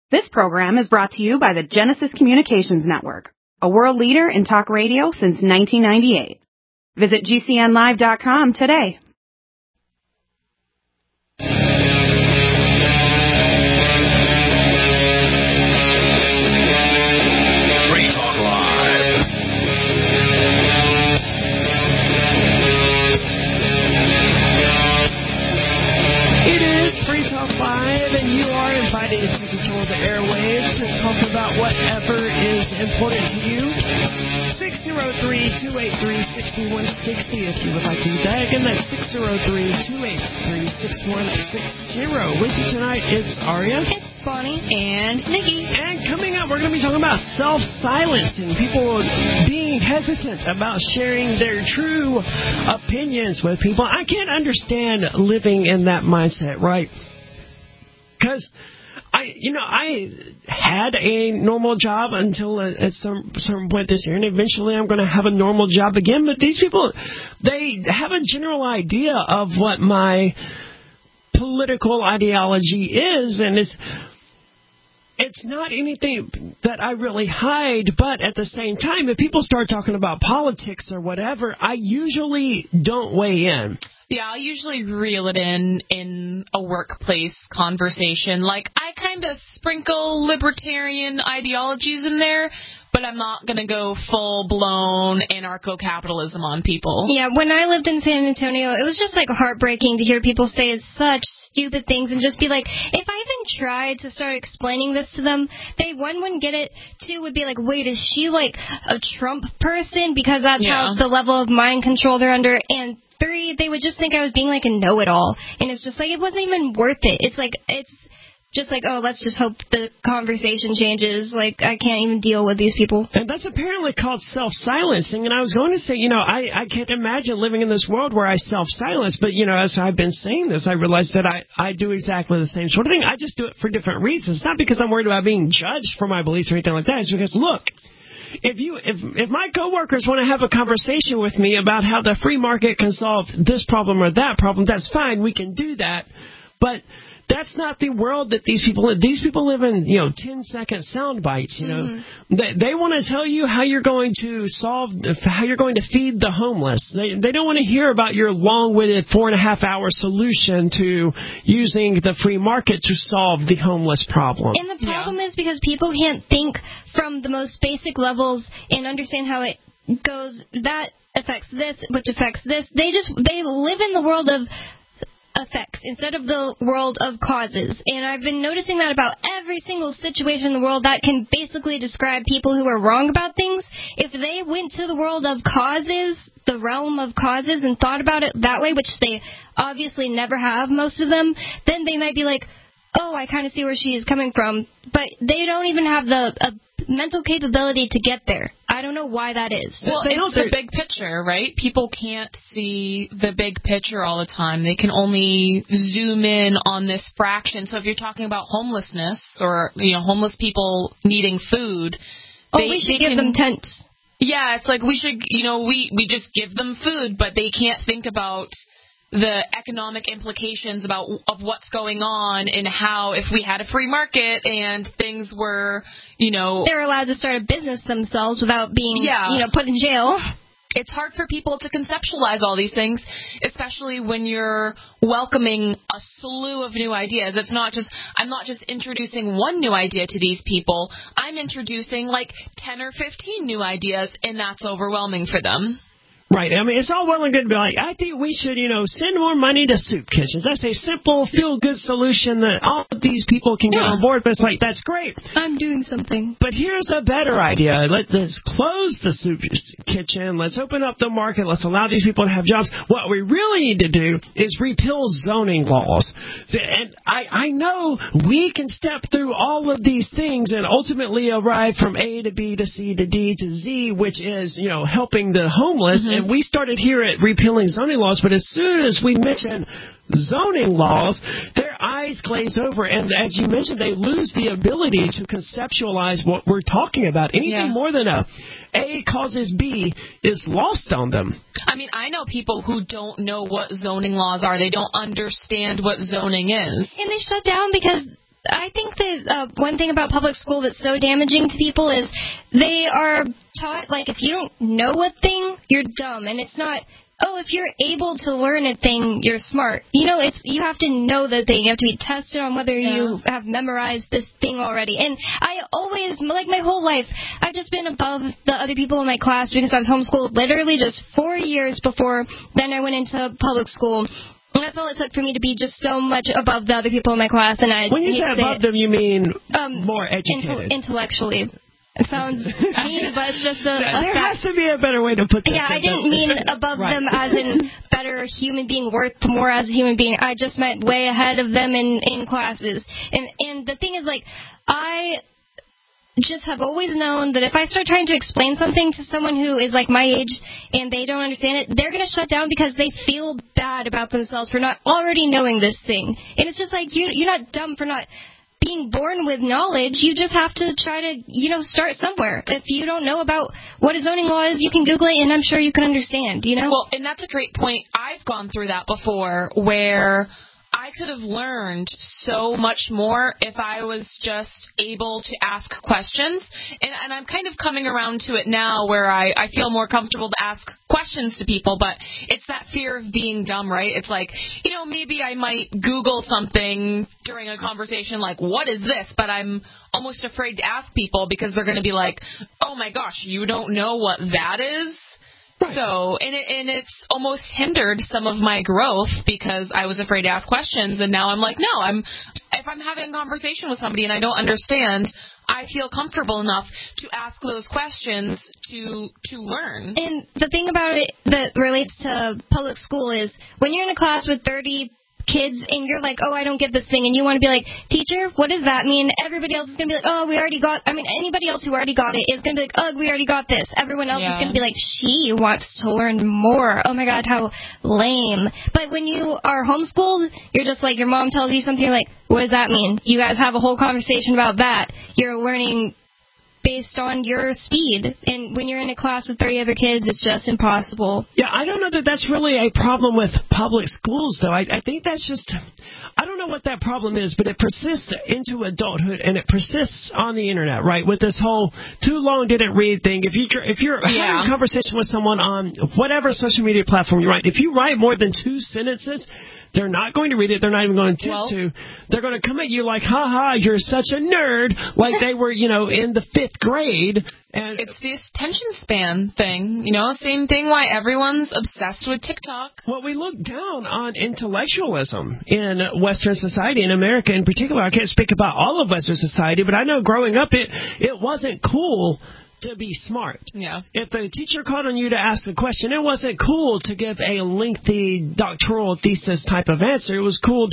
This program is brought to you by the Genesis Communications Network, a world leader in talk radio since 1998. Visit GCNlive.com today. Free Talk Live. It is Free Talk Live, and you are invited to control the airwaves to talk about whatever is important to you. 603-283-6160 if you would like to do that. Again, that's 603-283-6160. With you tonight, it's Aria. It's Bonnie. And Nikki. And coming up, we're going to be talking about self-silencing. People being hesitant about sharing their true opinions with people. I can't understand living in that mindset, right? Because I had a normal job until at some certain point this year, and eventually I'm going to have a normal job again. But these people, they have a general idea of what my political ideology is, and it's not anything that I really hide. But at the same time, if people start talking about politics or whatever, I usually don't weigh in. Yeah, I'll usually reel it in a workplace conversation. Like, I kind of sprinkle libertarian ideologies in there, but I'm not going to go full-blown anarcho-capitalism on people. Yeah, when I lived in San Antonio, it was just, like, heartbreaking to hear people say such stupid things and just be like, if I even tried to start explaining this to them, they, one, wouldn't get it, two, would be like, wait, is she, like, a Trump person? Because that's how the level of mind control they're under, and three, they would just think I was being like a know-it-all. And it's just like, it wasn't even worth it. It's just like, oh, let's just hope the conversation changes. Like, I can't even deal with these people. And that's apparently called self-silencing. And I was going to say, I can't imagine living in this world where I self-silence. But, as I've been saying this, I realized that I do exactly the same sort of thing. I just do it for different reasons. Not because I'm worried about being judged for my beliefs or anything like that. It's because, look, If my coworkers want to have a conversation with me about how the free market can solve this problem or that problem, that's fine. We can do that. But that's not the world that these people live. These people live in, 10-second sound bites. They want to tell you how you're going to feed the homeless. They don't want to hear about your long-winded 4.5-hour solution to using the free market to solve the homeless problem. And the problem is because people can't think from the most basic levels and understand how it goes. That affects this, which affects this. They live in the world of effects instead of the world of causes. And I've been noticing that about every single situation in the world that can basically describe people who are wrong about things. If they went to the world of causes, the realm of causes, and thought about it that way, which they obviously never have, most of them, then they might be like, oh, I kind of see where she is coming from. But they don't even have the mental capability to get there. I don't know why that is. Well, it's the big picture, right? People can't see the big picture all the time. They can only zoom in on this fraction. So if you're talking about homelessness or, homeless people needing food, we should give them tents. Yeah, it's like we should, we just give them food, but they can't think about the economic implications of what's going on and how if we had a free market and things were, they're allowed to start a business themselves without being, put in jail. It's hard for people to conceptualize all these things, especially when you're welcoming a slew of new ideas. I'm not just introducing one new idea to these people. I'm introducing like 10 or 15 new ideas, and that's overwhelming for them. Right. I mean, it's all well and good to be like, I think we should, send more money to soup kitchens. That's a simple, feel-good solution that all of these people can get on board. But it's like, that's great. I'm doing something. But here's a better idea. Let's close the soup kitchen. Let's open up the market. Let's allow these people to have jobs. What we really need to do is repeal zoning laws. And I know we can step through all of these things and ultimately arrive from A to B to C to D to Z, which is, helping the homeless. Mm-hmm. And we started here at repealing zoning laws, but as soon as we mention zoning laws, their eyes glaze over. And as you mentioned, they lose the ability to conceptualize what we're talking about. Anything more than A causes B is lost on them. I mean, I know people who don't know what zoning laws are. They don't understand what zoning is. And they shut down because I think that one thing about public school that's so damaging to people is they are taught, like, if you don't know a thing, you're dumb. And it's not, oh, if you're able to learn a thing, you're smart. You know, you have to know the thing. You have to be tested on whether you have memorized this thing already. And I always, like my whole life, I've just been above the other people in my class because I was homeschooled literally just 4 years before then I went into public school. And that's all it took for me to be just so much above the other people in my class. And when you say above them, you mean more educated? Intellectually. It sounds mean, but it's just a there fact. Has to be a better way to put that. Yeah, I didn't mean above them as in better human being, worth more as a human being. I just meant way ahead of them in classes. And the thing is, like, I just have always known that if I start trying to explain something to someone who is like my age and they don't understand it, they're going to shut down because they feel bad about themselves for not already knowing this thing. And it's just like, you're not dumb for not being born with knowledge. You just have to try to, start somewhere. If you don't know about what a zoning law is, you can Google it, and I'm sure you can understand, Well, and that's a great point. I've gone through that before where I could have learned so much more if I was just able to ask questions. And I'm kind of coming around to it now where I feel more comfortable to ask questions to people, but it's that fear of being dumb, right? It's like, maybe I might Google something during a conversation like, what is this? But I'm almost afraid to ask people because they're going to be like, oh my gosh, you don't know what that is? Right. So, and it's almost hindered some of my growth because I was afraid to ask questions, and now I'm like, no, if I'm having a conversation with somebody and I don't understand, I feel comfortable enough to ask those questions to learn. And the thing about it that relates to public school is when you're in a class with 30 kids and you're like, oh, I don't get this thing, and you want to be like, teacher, what does that mean? Everybody else is going to be like, oh, anybody else who already got it is going to be like, oh, we already got this. Everyone else is going to be like, she wants to learn more. Oh my God, how lame. But when you are homeschooled, you're just like, your mom tells you something, you're like, what does that mean? You guys have a whole conversation about that. You're learning based on your speed. And when you're in a class with 30 other kids, it's just impossible. Yeah, I don't know that that's really a problem with public schools, though. I think that's just, I don't know what that problem is, but it persists into adulthood, and it persists on the internet, right? With this whole too long didn't read thing. If you're having a conversation with someone on whatever social media platform you write, if you write more than 2 sentences, they're not going to read it. They're not even going to attempt to. They're going to come at you like, ha, you're such a nerd, like they were, in the 5th grade. And it's this attention span thing, same thing why everyone's obsessed with TikTok. Well, we look down on intellectualism in Western society, in America in particular. I can't speak about all of Western society, but I know growing up it wasn't cool to be smart. Yeah. If the teacher called on you to ask a question, it wasn't cool to give a lengthy doctoral thesis type of answer. It was cool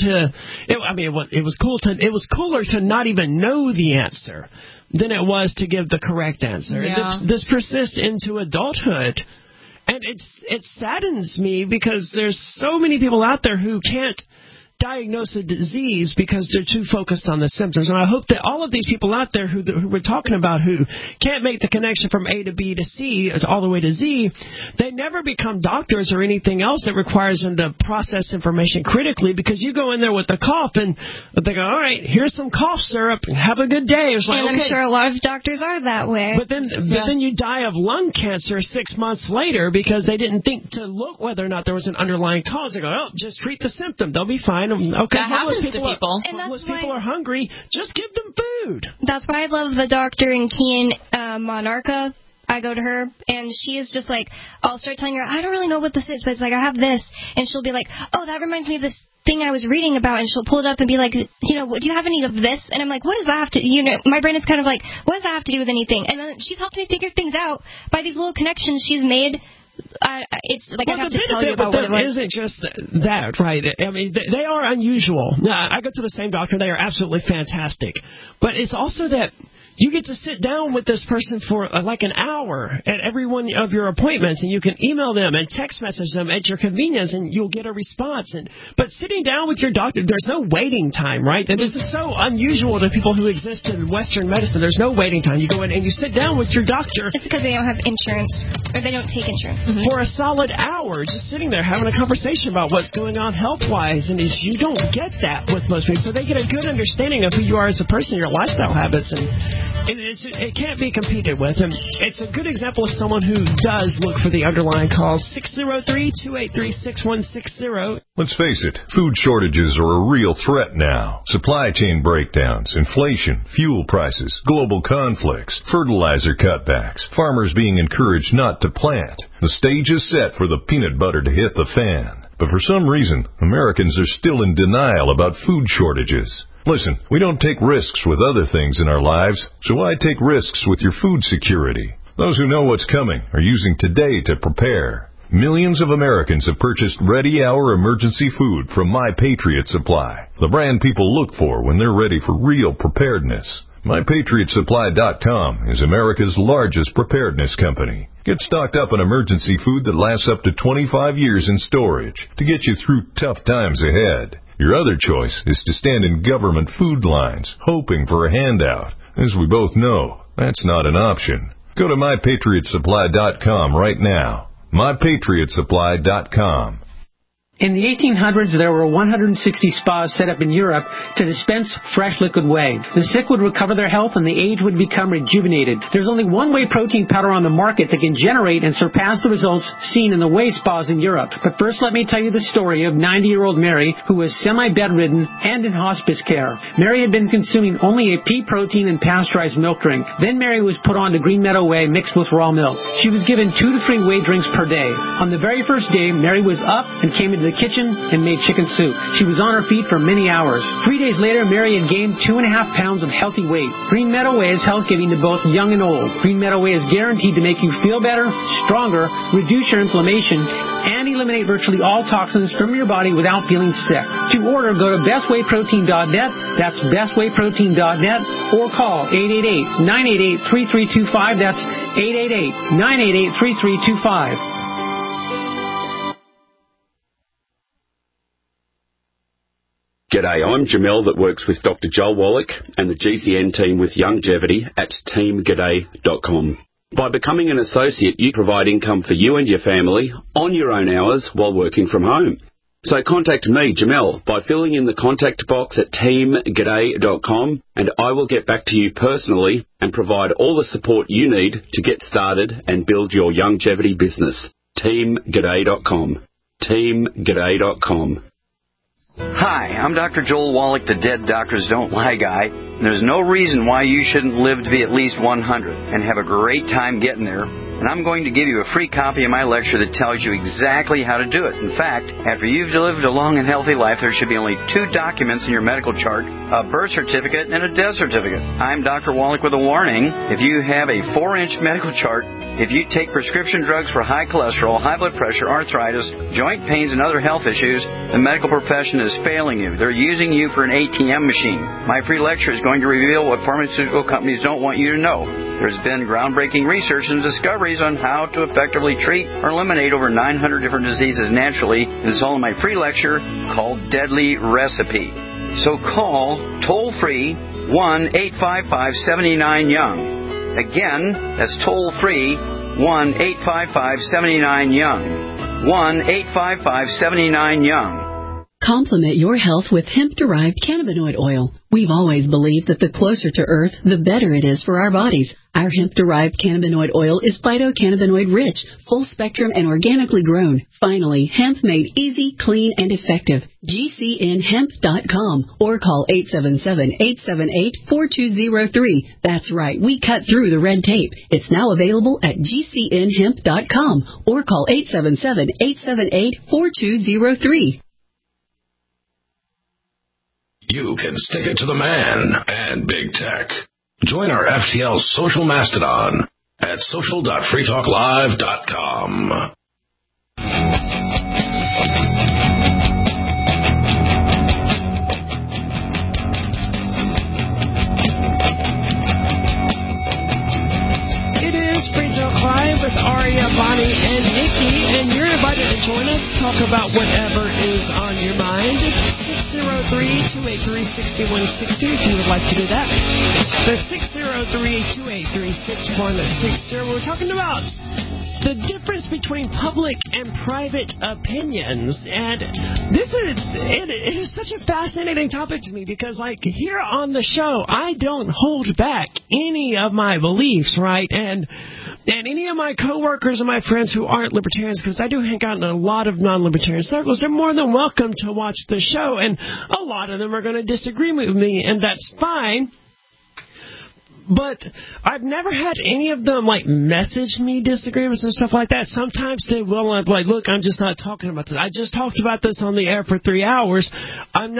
it was cooler to not even know the answer than it was to give the correct answer. Yeah. And this persists into adulthood. And it saddens me because there's so many people out there who can't diagnose a disease because they're too focused on the symptoms. And I hope that all of these people out there who we're talking about who can't make the connection from A to B to C all the way to Z, they never become doctors or anything else that requires them to process information critically, because you go in there with a cough and they go, all right, here's some cough syrup, have a good day. It's like, and I'm sure a lot of doctors are that way. But then you die of lung cancer 6 months later because they didn't think to look whether or not there was an underlying cause. They go, oh, just treat the symptom. They'll be fine. Okay, that happens to people. And that's when people are hungry, just give them food. That's why I love the doctor in Keene, Monarca. I go to her, and she is just like, I'll start telling her, I don't really know what this is, but it's like, I have this. And she'll be like, oh, that reminds me of this thing I was reading about. And she'll pull it up and be like, do you have any of this? And I'm like, what does that have to, my brain is kind of like, what does that have to do with anything? And then she's helped me figure things out by these little connections she's made. It's like I have to tell you about what it was. Isn't just that, right? I mean, they are unusual. I go to the same doctor. They are absolutely fantastic. But it's also that you get to sit down with this person for like an hour at every one of your appointments, and you can email them and text message them at your convenience, and you'll get a response. But sitting down with your doctor, there's no waiting time, right? And this is so unusual to people who exist in Western medicine. There's no waiting time. You go in and you sit down with your doctor. It's because they don't have insurance, or they don't take insurance. For a solid hour, just sitting there having a conversation about what's going on health-wise, and you don't get that with most people. So they get a good understanding of who you are as a person, your lifestyle habits, and it can't be competed with. And it's a good example of someone who does look for the underlying cause. 603-283-6160. Let's face it, food shortages are a real threat now. Supply chain breakdowns, inflation, fuel prices, global conflicts, fertilizer cutbacks, farmers being encouraged not to plant. The stage is set for the peanut butter to hit the fan. But for some reason, Americans are still in denial about food shortages. Listen, we don't take risks with other things in our lives, so why take risks with your food security? Those who know what's coming are using today to prepare. Millions of Americans have purchased ready-hour emergency food from My Patriot Supply, the brand people look for when they're ready for real preparedness. MyPatriotSupply.com is America's largest preparedness company. Get stocked up on emergency food that lasts up to 25 years in storage to get you through tough times ahead. Your other choice is to stand in government food lines, hoping for a handout. As we both know, that's not an option. Go to MyPatriotSupply.com right now. MyPatriotSupply.com. In the 1800s, there were 160 spas set up in Europe to dispense fresh liquid whey. The sick would recover their health and the aged would become rejuvenated. There's only one whey protein powder on the market that can generate and surpass the results seen in the whey spas in Europe. But first, let me tell you the story of 90-year-old Mary, who was semi-bedridden and in hospice care. Mary had been consuming only a pea protein and pasteurized milk drink. Then Mary was put on to Green Meadow Whey mixed with raw milk. She was given 2 to 3 whey drinks per day. On the very first day, Mary was up and came into the kitchen and made chicken soup. She was on her feet for many hours. 3 days later, Mary had gained 2.5 pounds of healthy weight. Green Meadow Whey is health-giving to both young and old. Green Meadow Whey is guaranteed to make you feel better, stronger, reduce your inflammation, and eliminate virtually all toxins from your body without feeling sick. To order, go to bestwayprotein.net. That's bestwayprotein.net, or call 888-988-3325. That's 888-988-3325. G'day, I'm Jamel that works with Dr. Joel Wallach and the GCN team with Longevity at teamg'day.com. By becoming an associate, you provide income for you and your family on your own hours while working from home. So contact me, Jamel, by filling in the contact box at teamg'day.com, and I will get back to you personally and provide all the support you need to get started and build your longevity business. teamg'day.com. teamg'day.com. Hi, I'm Dr. Joel Wallach, the Dead Doctors Don't Lie guy. There's no reason why you shouldn't live to be at least 100 and have a great time getting there. And I'm going to give you a free copy of my lecture that tells you exactly how to do it. In fact, after you've lived a long and healthy life, there should be only 2 documents in your medical chart, a birth certificate and a death certificate. I'm Dr. Wallach with a warning. If you have a 4-inch medical chart, if you take prescription drugs for high cholesterol, high blood pressure, arthritis, joint pains, and other health issues, the medical profession is failing you. They're using you for an ATM machine. My free lecture is going to reveal what pharmaceutical companies don't want you to know. There's been groundbreaking research and discoveries on how to effectively treat or eliminate over 900 different diseases naturally. It's all in my free lecture called Deadly Recipe. So call toll-free 1-855-79-YOUNG. Again, that's toll-free 1-855-79-YOUNG. 1-855-79-YOUNG. Complement your health with hemp-derived cannabinoid oil. We've always believed that the closer to Earth, the better it is for our bodies. Our hemp-derived cannabinoid oil is phytocannabinoid-rich, full-spectrum, and organically grown. Finally, hemp made easy, clean, and effective. GCNhemp.com or call 877-878-4203. That's right, we cut through the red tape. It's now available at GCNhemp.com or call 877-878-4203. You can stick it to the man and big tech. Join our FTL social mastodon at social.freetalklive.com. Bonnie and Nikki, and you're invited to join us. Talk about whatever is on your mind. 603-283-6160 if you would like to do that. The 603-283-6160. We're talking about the difference between public and private opinions. And it is such a fascinating topic to me because, like, here on the show, I don't hold back any of my beliefs, right? And any of my coworkers and my friends who aren't libertarians, because I do hang out in a lot of non-libertarian circles, they're more than welcome to watch the show. And a lot of them are going to disagree with me, and that's fine. But I've never had any of them, like, message me disagreements and stuff like that. Sometimes they will, like, look, I'm just not talking about this. I just talked about this on the air for 3 hours. I'm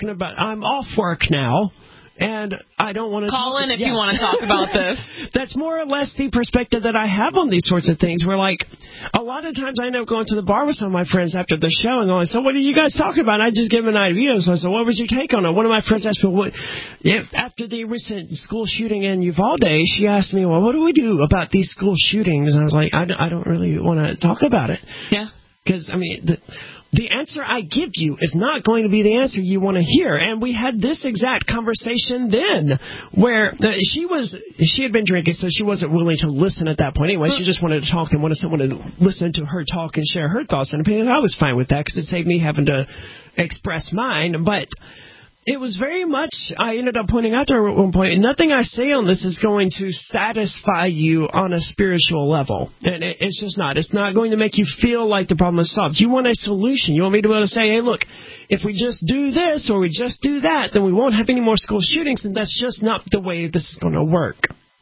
off work now. And I don't want to call in if you want to talk about this. That's more or less the perspective that I have on these sorts of things. Where, like, a lot of times I end up going to the bar with some of my friends after the show and going, so what did you guys talk about? And I just give them an idea. So I said, what was your take on it? One of my friends asked me, after the recent school shooting in Uvalde, she asked me, well, what do we do about these school shootings? And I was like, I don't really want to talk about it. Yeah. Because, I mean, the answer I give you is not going to be the answer you want to hear. And we had this exact conversation then where she had been drinking, so she wasn't willing to listen at that point anyway. She just wanted to talk and wanted someone to listen to her talk and share her thoughts and opinions. I was fine with that because it saved me having to express mine. But it was very much, I ended up pointing out to her at one point, nothing I say on this is going to satisfy you on a spiritual level. And it's just not. It's not going to make you feel like the problem is solved. You want a solution. You want me to be able to say, hey, look, if we just do this or we just do that, then we won't have any more school shootings, and that's just not the way this is going to work.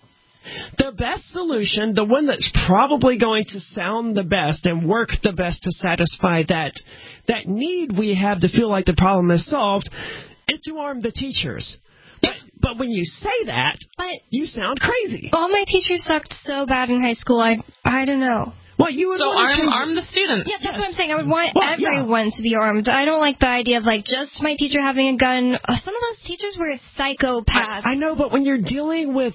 The best solution, the one that's probably going to sound the best and work the best to satisfy that need we have to feel like the problem is solved, is to arm the teachers. But when you say that, you sound crazy. All my teachers sucked so bad in high school, I don't know. Well, you would arm the students. Yeah, that's what I'm saying. I would want everyone to be armed. I don't like the idea of, like, just my teacher having a gun. Some of those teachers were psychopaths. I know, but when you're dealing with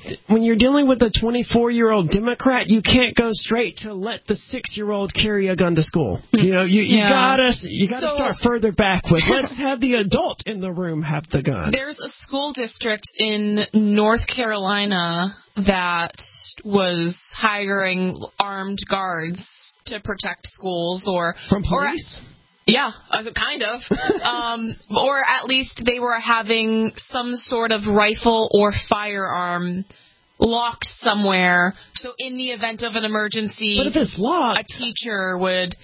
a 24-year-old Democrat, you can't go straight to let the 6-year-old carry a gun to school. You know, you gotta start further back with let's have the adult in the room have the gun. There's a school district in North Carolina that was hiring armed guards to protect schools from police. Kind of. Or at least they were having some sort of rifle or firearm locked somewhere, so in the event of an emergency, but if it's locked, a teacher would.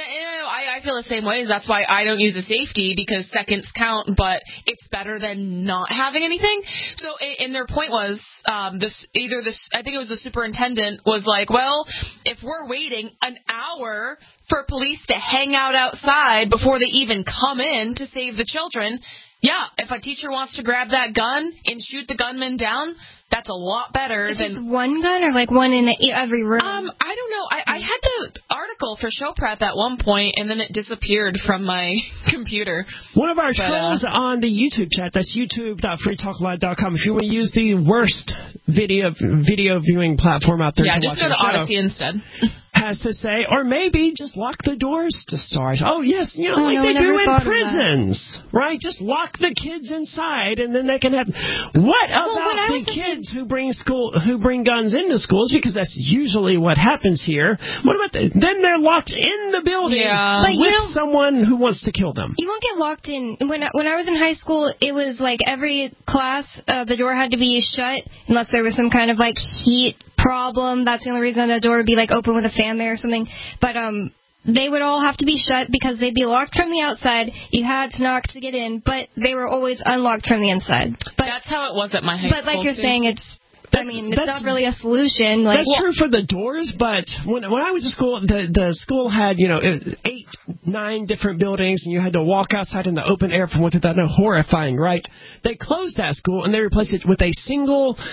I feel the same way. That's why I don't use a safety, because seconds count, but it's better than not having anything. So, and their point was, I think it was the superintendent was like, well, if we're waiting an hour for police to hang out outside before they even come in to save the children, yeah, if a teacher wants to grab that gun and shoot the gunman down, that's a lot better than... Just one gun or like one in every room? I don't know. I had the article for show prep at one point, and then it disappeared from my computer. One of our trolls on the YouTube chat, that's youtube.freetalklive.com. If you want to use the worst video viewing platform out there, just go to Odyssey instead. Has to say, or maybe just lock the doors to start. Oh, yes, like they do in prisons, right? Just lock the kids inside, and then they can have... What about the kids who bring guns into schools? Because that's usually what happens here. What about then they're locked in the building with someone who wants to kill them. You won't get locked in. When I was in high school, it was like every class, the door had to be shut unless there was some kind of like heat problem. That's the only reason the door would be like open with a fan there or something. But they would all have to be shut because they'd be locked from the outside. You had to knock to get in, but they were always unlocked from the inside. But that's how it was at my high school. But like you're saying, it's not really a solution. Like, that's true for the doors, but when I was in school, the school had, it was 8-9 different buildings, and you had to walk outside in the open air for once. That's horrifying, right? They closed that school, and they replaced it with a single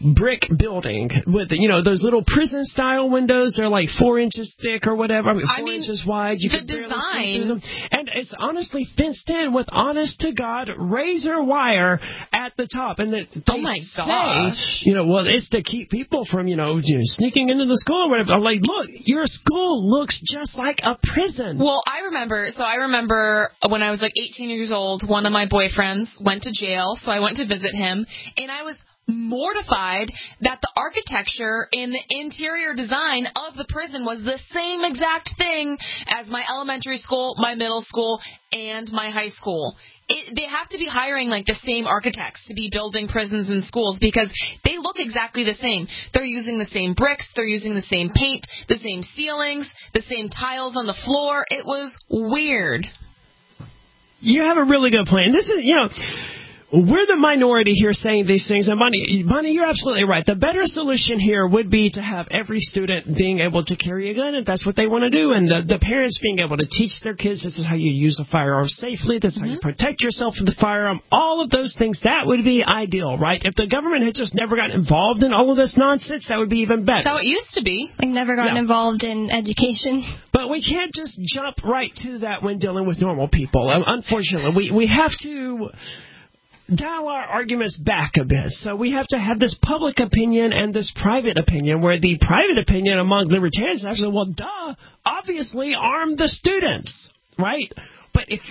brick building with, those little prison-style windows. They're like 4 inches thick or whatever. I mean, 4 inches wide. You the design. And it's honestly fenced in with honest-to-God razor wire at the top. And oh, my gosh. Well, it's to keep people from, sneaking into the school or whatever. I'm like, look, your school looks just like a prison. Well, I remember when I was like 18 years old, one of my boyfriends went to jail, so I went to visit him, and I was mortified that the architecture and the interior design of the prison was the same exact thing as my elementary school, my middle school, and my high school. They have to be hiring like the same architects to be building prisons and schools because they look exactly the same. They're using the same bricks, they're using the same paint, the same ceilings, the same tiles on the floor. It was weird. You have a really good plan. This is, we're the minority here saying these things. And Bonnie, you're absolutely right. The better solution here would be to have every student being able to carry a gun if that's what they want to do. And the parents being able to teach their kids this is how you use a firearm safely. This is how you protect yourself with the firearm. All of those things, that would be ideal, right? If the government had just never gotten involved in all of this nonsense, that would be even better. That's how it used to be. Like never gotten involved in education. But we can't just jump right to that when dealing with normal people. Unfortunately, we have to dial our arguments back a bit. So we have to have this public opinion and this private opinion, where the private opinion among libertarians is actually, well, duh, obviously arm the students, right? But if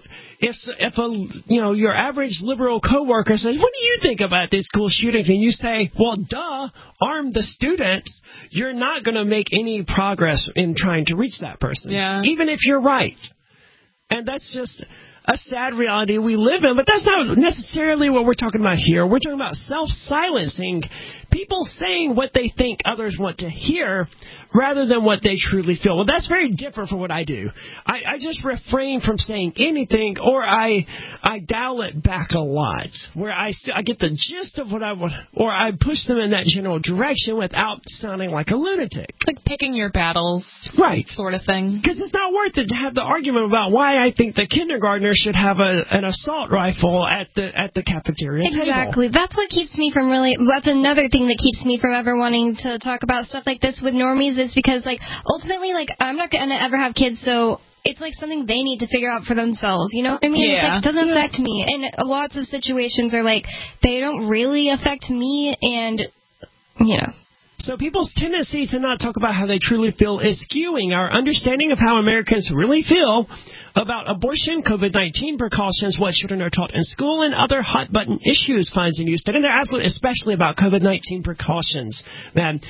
your average liberal coworker says, what do you think about these school shootings? And you say, well, duh, arm the students, you're not going to make any progress in trying to reach that person. Yeah. Even if you're right. And that's just a sad reality we live in, but that's not necessarily what we're talking about here. We're talking about self-silencing, people saying what they think others want to hear rather than what they truly feel. Well, that's very different from what I do. I just refrain from saying anything, or I dial it back a lot, where I get the gist of what I want, or I push them in that general direction without sounding like a lunatic. Like picking your battles, right? Sort of thing. Because it's not worth it to have the argument about why I think the kindergartner should have an assault rifle at the cafeteria table. Exactly. That's what keeps me from that's another thing that keeps me from ever wanting to talk about stuff like this with normies, is because, ultimately, I'm not going to ever have kids, so it's something they need to figure out for themselves. You know what I mean? Yeah. It doesn't affect me. And lots of situations are they don't really affect me, and, So people's tendency to not talk about how they truly feel is skewing our understanding of how Americans really feel about abortion, COVID-19 precautions, what children are taught in school, and other hot-button issues, finds a new study. And they're absolutely, especially about COVID-19 precautions. Man,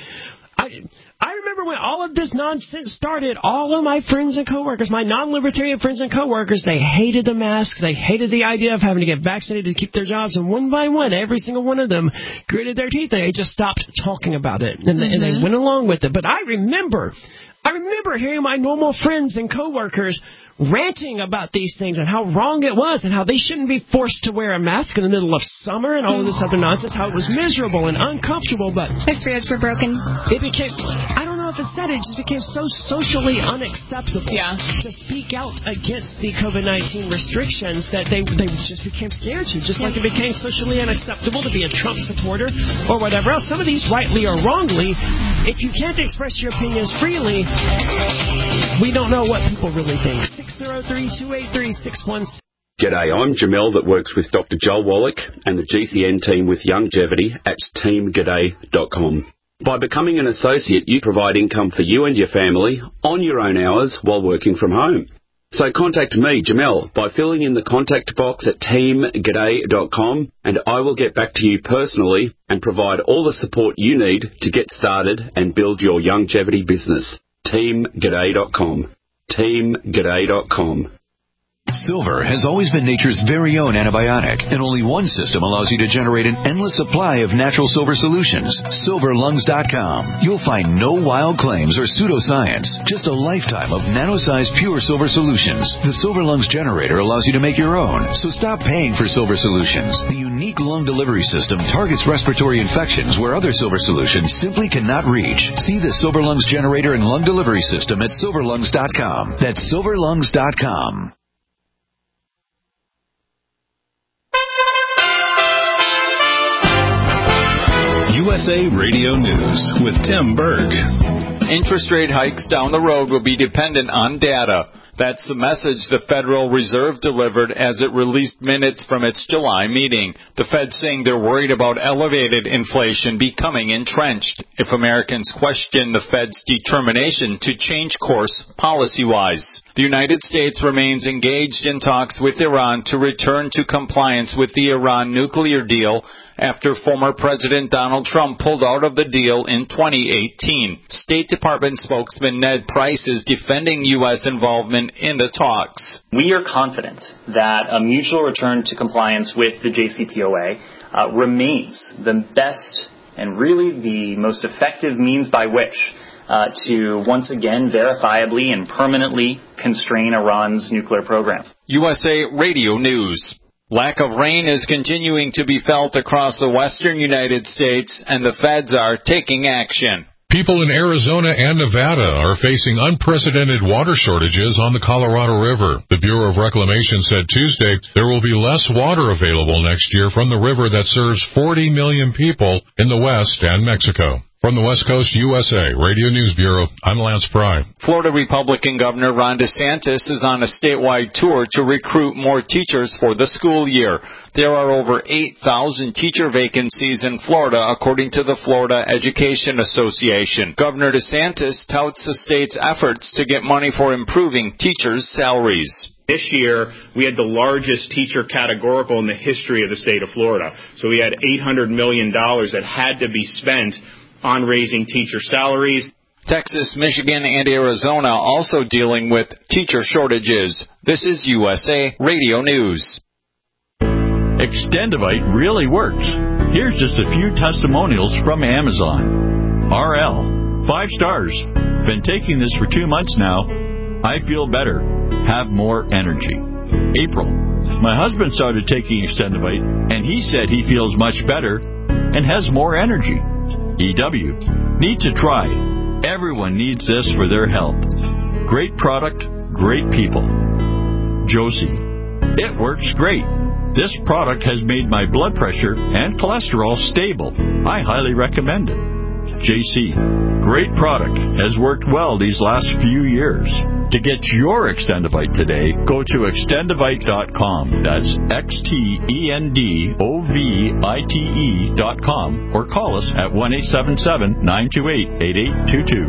I remember when all of this nonsense started, all of my friends and coworkers, my non-libertarian friends and coworkers, they hated the mask. They hated the idea of having to get vaccinated to keep their jobs. And one by one, every single one of them gritted their teeth. They just stopped talking about it. And they went along with it. But I remember hearing my normal friends and coworkers ranting about these things and how wrong it was and how they shouldn't be forced to wear a mask in the middle of summer and all of this other nonsense, how it was miserable and uncomfortable. But their spirits were broken. It became, I don't know if it's that, it just became so socially unacceptable to speak out against the COVID-19 restrictions that they just became scared to, just like it became socially unacceptable to be a Trump supporter or whatever else. Some of these, rightly or wrongly, if you can't express your opinions freely, we don't know what people really think. 603-283-61. G'day, I'm Jamel that works with Dr. Joel Wallach and the GCN team with Longevity at teamg'day.com. By becoming an associate, you provide income for you and your family on your own hours while working from home. So contact me, Jamel, by filling in the contact box at teamg'day.com, and I will get back to you personally and provide all the support you need to get started and build your longevity business. teamg'day.com. teamg'day.com. Silver has always been nature's very own antibiotic, and only one system allows you to generate an endless supply of natural silver solutions. SilverLungs.com. You'll find no wild claims or pseudoscience, just a lifetime of nano-sized pure silver solutions. The Silver Lungs generator allows you to make your own, so stop paying for silver solutions. The unique lung delivery system targets respiratory infections where other silver solutions simply cannot reach. See the Silver Lungs generator and lung delivery system at SilverLungs.com. That's SilverLungs.com. USA Radio News with Tim Berg. Interest rate hikes down the road will be dependent on data. That's the message the Federal Reserve delivered as it released minutes from its July meeting. The Fed saying they're worried about elevated inflation becoming entrenched if Americans question the Fed's determination to change course policy-wise. The United States remains engaged in talks with Iran to return to compliance with the Iran nuclear deal after former President Donald Trump pulled out of the deal in 2018. State Department spokesman Ned Price is defending U.S. involvement in the talks. We are confident that a mutual return to compliance with the JCPOA remains the best and really the most effective means by which to once again verifiably and permanently constrain Iran's nuclear program. USA Radio News. Lack of rain is continuing to be felt across the western United States, and the feds are taking action. People in Arizona and Nevada are facing unprecedented water shortages on the Colorado River. The Bureau of Reclamation said Tuesday there will be less water available next year from the river that serves 40 million people in the West and Mexico. From the West Coast USA Radio News Bureau, I'm Lance Pry. Florida Republican Governor Ron DeSantis is on a statewide tour to recruit more teachers for the school year. There are over 8,000 teacher vacancies in Florida, according to the Florida Education Association. Governor DeSantis touts the state's efforts to get money for improving teachers' salaries. This year, we had the largest teacher categorical in the history of the state of Florida. So we had $800 million that had to be spent on raising teacher salaries. Texas, Michigan, and Arizona also dealing with teacher shortages. This is USA Radio News. Extendivite really works. Here's just a few testimonials from Amazon. RL, 5 stars. Been taking this for 2 months now. I feel better. Have more energy. April, my husband started taking Extendivite, and he said he feels much better and has more energy. EW, need to try. Everyone needs this for their health. Great product, great people. Josie, it works great. This product has made my blood pressure and cholesterol stable. I highly recommend it. JC, great product. Has worked well these last few years. To get your Extendivite today, go to extendivite.com. That's XTENDOVITE.com or call us at 1-877-928-8822.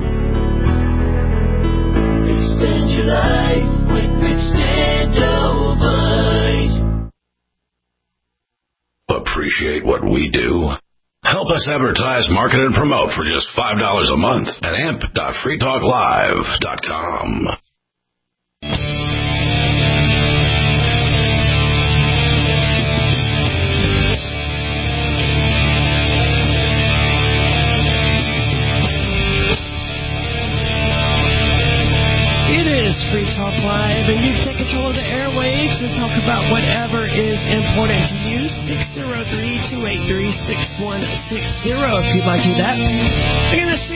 Extend your life with Extendivite. Appreciate what we do? Help us advertise, market, and promote for just $5 a month at amp.freetalklive.com. It is Free Talk Live, and you take control of the airwaves and talk about whatever is important to you. 603-283-6160 if you'd like to do that. Again, that's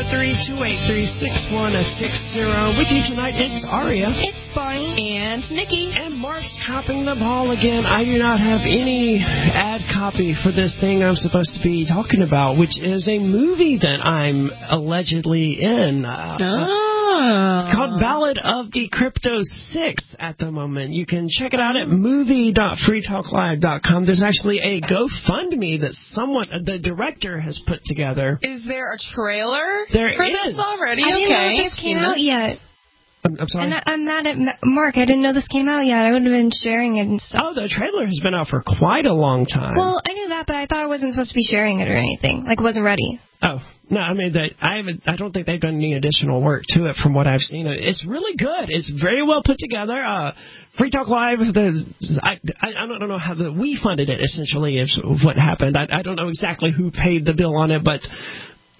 603-283-6160. With you tonight, it's Aria. It's Bonnie. And Nikki. And Mark's dropping the ball again. I do not have any ad copy for this thing I'm supposed to be talking about, which is a movie that I'm allegedly in. It's called Ballad of the Crypto 6 at the moment. You can check it out at movie.freetalklive.com. There's actually a GoFundMe that the director has put together. Is there a trailer for this already? I didn't know this came out yet. I'm sorry? And I'm mad at Mark. I didn't know this came out yet. I would have been sharing it and stuff. Oh, the trailer has been out for quite a long time. Well, I knew that, but I thought I wasn't supposed to be sharing it or anything. Like, it wasn't ready. Oh, no, I mean, I don't think they've done any additional work to it from what I've seen. It's really good. It's very well put together. Free Talk Live, I don't know how we funded it, essentially, is what happened. I don't know exactly who paid the bill on it, but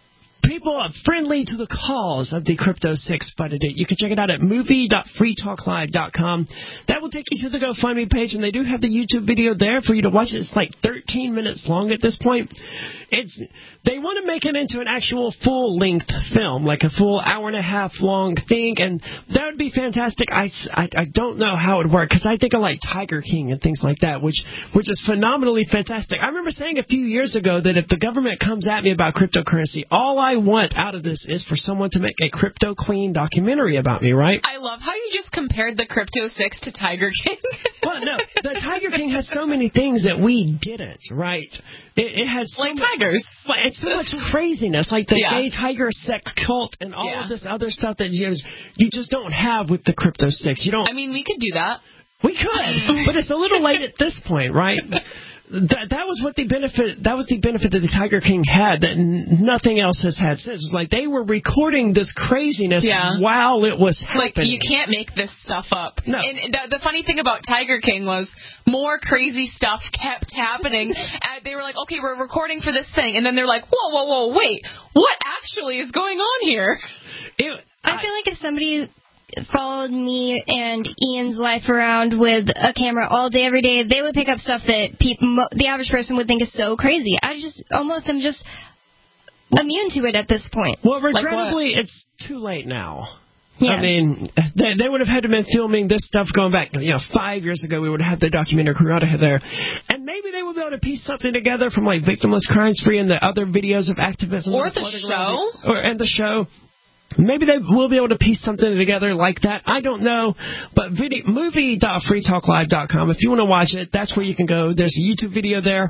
people are friendly to the cause of the Crypto 6 But You can check it out at movie.freetalklive.com. That will take you to the GoFundMe page, and they do have the YouTube video there for you to watch. It's like 13 minutes long at this point. They want to make it into an actual full-length film, like a full hour-and-a-half long thing, and that would be fantastic. I don't know how it would work, because I think of like Tiger King and things like that, which is phenomenally fantastic. I remember saying a few years ago that if the government comes at me about cryptocurrency, all I want out of this is for someone to make a Crypto Queen documentary about me, right? I love how you just compared the Crypto 6 to Tiger King. Well, no, the Tiger King has so many things that we didn't, right? It has so like tigers. It's so much craziness, like the gay tiger sex cult and all of this other stuff that you just don't have with the Crypto 6. You don't. I mean, we could do that. We could, but it's a little late at this point, right? That was the benefit that the Tiger King had that nothing else has had since. It's like they were recording this craziness while it was happening. Like, you can't make this stuff up. No. And the funny thing about Tiger King was more crazy stuff kept happening. And they were like, okay, we're recording for this thing. And then they're like, whoa, wait. What actually is going on here? I feel like if somebody followed me and Ian's life around with a camera all day, every day, they would pick up stuff that the average person would think is so crazy. I'm just immune to it at this point. Well, regrettably, it's too late now. Yeah. I mean, they would have had to been filming this stuff going back, 5 years ago. We would have had the documentary crew out of there. And maybe they would be able to piece something together from, like, Victimless Crimes Free and the other videos of activism. Or the show. And the show. Maybe they will be able to piece something together like that. I don't know. But movie.freetalklive.com, if you want to watch it, that's where you can go. There's a YouTube video there.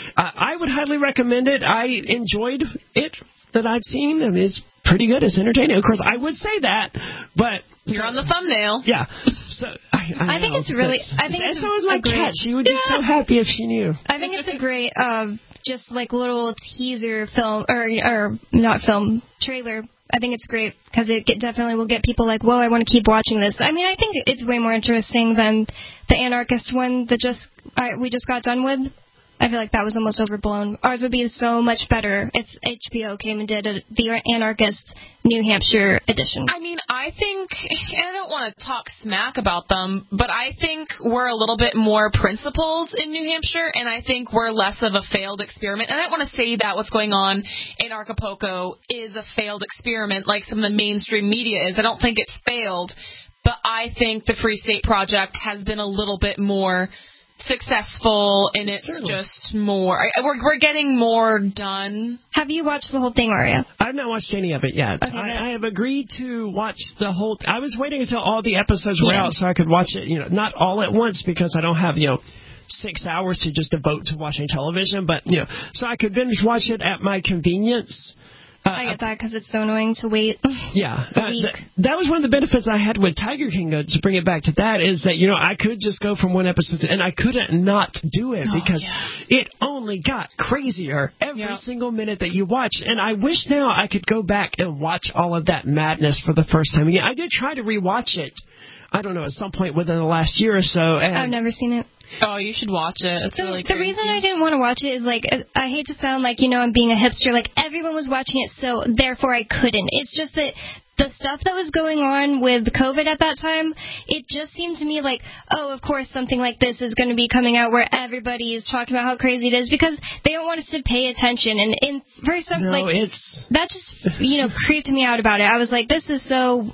I would highly recommend it. I enjoyed it that I've seen. I mean, it's pretty good. It's entertaining. Of course, I would say that, but... You're on the thumbnail. Yeah. So I think it's really... so was my cat. She would be so happy if she knew. I think it's a great... just like little teaser film, or not film, trailer. I think it's great because it definitely will get people like, whoa, I want to keep watching this. I mean, I think it's way more interesting than the Anarchist one that we just got done with. I feel like that was almost overblown. Ours would be so much better if HBO came and did the Anarchist New Hampshire edition. I mean, I think, and I don't want to talk smack about them, but I think we're a little bit more principled in New Hampshire, and I think we're less of a failed experiment. And I don't want to say that what's going on in Acapulco is a failed experiment like some of the mainstream media is. I don't think it's failed, but I think the Free State Project has been a little bit more successful, and it's just more. We're getting more done. Have you watched the whole thing, Aria? I've not watched any of it yet. Okay, I have agreed to watch the whole. I was waiting until all the episodes were out so I could watch it. Not all at once because I don't have 6 hours to just devote to watching television, but so I could binge watch it at my convenience. I get that because it's so annoying to wait. Yeah. That was one of the benefits I had with Tiger King, to bring it back to that, is that, I could just go from one episode and I couldn't not do it because it only got crazier every single minute that you watch. And I wish now I could go back and watch all of that madness for the first time again. I did try to rewatch it, I don't know, at some point within the last year or so. And I've never seen it. Oh, you should watch it. It's really crazy. The reason I didn't want to watch it is, I hate to sound like, I'm being a hipster. Everyone was watching it, so therefore I couldn't. It's just that the stuff that was going on with COVID at that time, it just seemed to me like, oh, of course something like this is going to be coming out where everybody is talking about how crazy it is because they don't want us to pay attention. And for some, that just, creeped me out about it. I was like, this is so,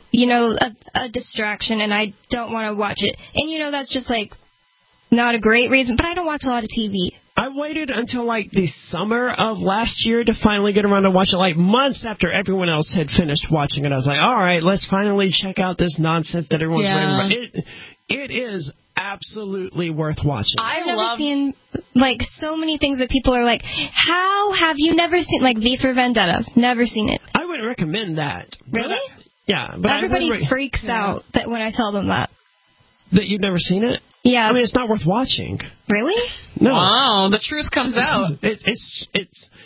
a distraction, and I don't want to watch it. And, that's just not a great reason, but I don't watch a lot of TV. I waited until the summer of last year to finally get around to watch it, months after everyone else had finished watching it. I was like, all right, let's finally check out this nonsense that everyone's writing about. It is absolutely worth watching. I've never seen so many things that people are like, how have you never seen V for Vendetta? Never seen it. I wouldn't recommend that. Really? But everybody freaks out that when I tell them that. That you've never seen it? Yeah. I mean, it's not worth watching. Really? No. Wow, the truth comes out.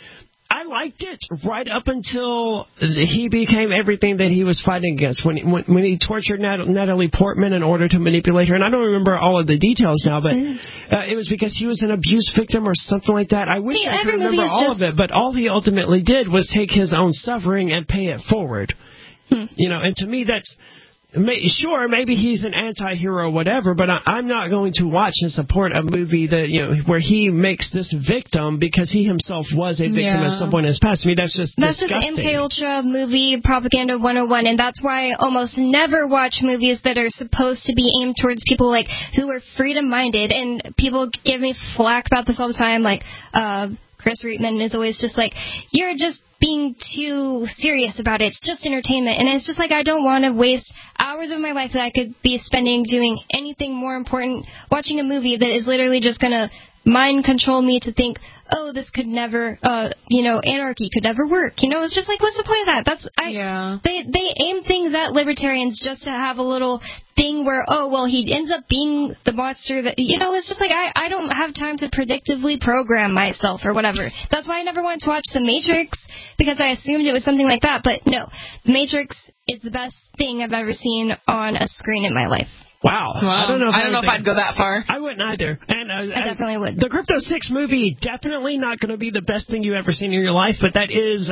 I liked it right up until he became everything that he was fighting against. When he tortured Natalie Portman in order to manipulate her, and I don't remember all of the details now, but it was because he was an abuse victim or something like that. I wish I could remember all of it, but all he ultimately did was take his own suffering and pay it forward. You know, and to me that's... Sure, maybe he's an anti-hero or whatever, but I'm not going to watch and support a movie that, you know, where he makes this victim because he himself was a victim at some point in his past. I mean, that's just disgusting. Just MK Ultra movie propaganda 101, and that's why I almost never watch movies that are supposed to be aimed towards people like who are freedom-minded, and people give me flack about this all the time, like Chris Reitman is always just like, you're just being too serious about it. It's just entertainment. And it's just like, I don't want to waste hours of my life that I could be spending doing anything more important, watching a movie that is literally just going to mind control me to think, oh, this could never, anarchy could never work. You know, it's just like, what's the point of that? They aim things at libertarians just to have a little thing where, oh, well, he ends up being the monster that, you know, it's just like, I don't have time to predictively program myself or whatever. That's why I never wanted to watch The Matrix, because I assumed it was something like that. But no, The Matrix is the best thing I've ever seen on a screen in my life. Wow. I don't know if I'd go that far. I wouldn't either. And I definitely would. The Crypto 6 movie, definitely not going to be the best thing you've ever seen in your life, but that is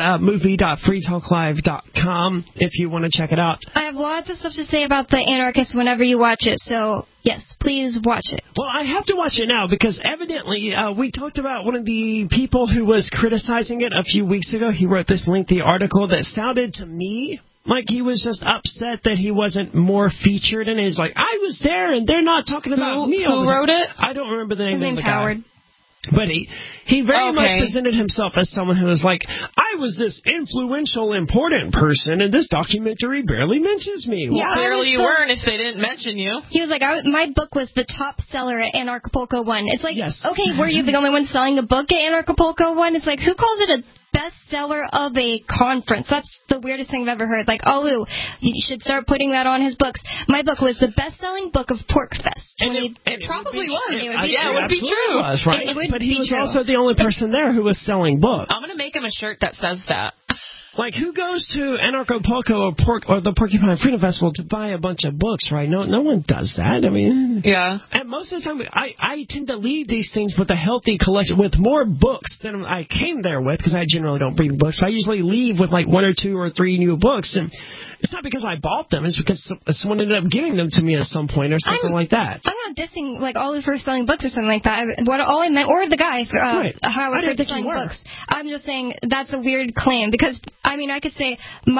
movie.freetalklive.com if you want to check it out. I have lots of stuff to say about The Anarchist whenever you watch it, so yes, please watch it. Well, I have to watch it now because evidently we talked about one of the people who was criticizing it a few weeks ago. He wrote this lengthy article that sounded to me like he was just upset that he wasn't more featured, and he's like, I was there, and they're not talking about me. Who wrote it? I don't remember the name of the guy. Howard. But he very much presented himself as someone who was like, I was this influential, important person, and this documentary barely mentions me. Well, clearly you weren't if they didn't mention you. He was like, my book was the top seller at Anarchapulco 1. It's like, okay, were you the only one selling a book at Anarchapulco 1? It's like, who calls it a bestseller of a conference? That's the weirdest thing I've ever heard. Like, Olu, you should start putting that on his books. My book was the best-selling book of Porkfest. And it probably was. It would be true. Right? But he was also the only person there who was selling books. I'm going to make him a shirt that says that. Like, who goes to Anarchapulco or the Porcupine Freedom Festival to buy a bunch of books, right? No one does that. I mean... Yeah. And most of the time, I tend to leave these things with a healthy collection, with more books than I came there with, because I generally don't bring books. So I usually leave with like 1 or 2 or 3 new books, and it's not because I bought them. It's because someone ended up giving them to me at some point or something like that. I'm not dissing, like, all the first selling books or something like that. All I meant, or the guy, Howard, for selling books. I'm just saying that's a weird claim, because, I mean, I could say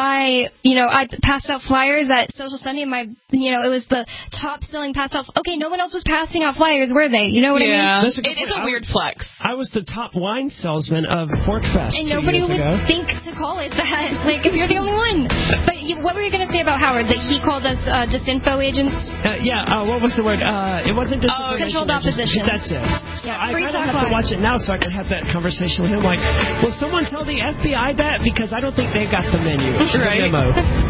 I passed out flyers at Social Sunday, and it was the top-selling pass-out. Okay, no one else was passing out flyers, were they? You know what I mean? Yeah, it is a weird flex. I was the top wine salesman of Porkfest 2 years ago. And nobody would think to call it that, like, if you're the only one. But what were you going to say about Howard, that he called us disinfo agents? What was the word? It wasn't disinfo. Controlled opposition. That's it. So I kind of have to watch it now so I can have that conversation with him. Like, will someone tell the FBI that? Because I don't think they got the menu. Right. The memo.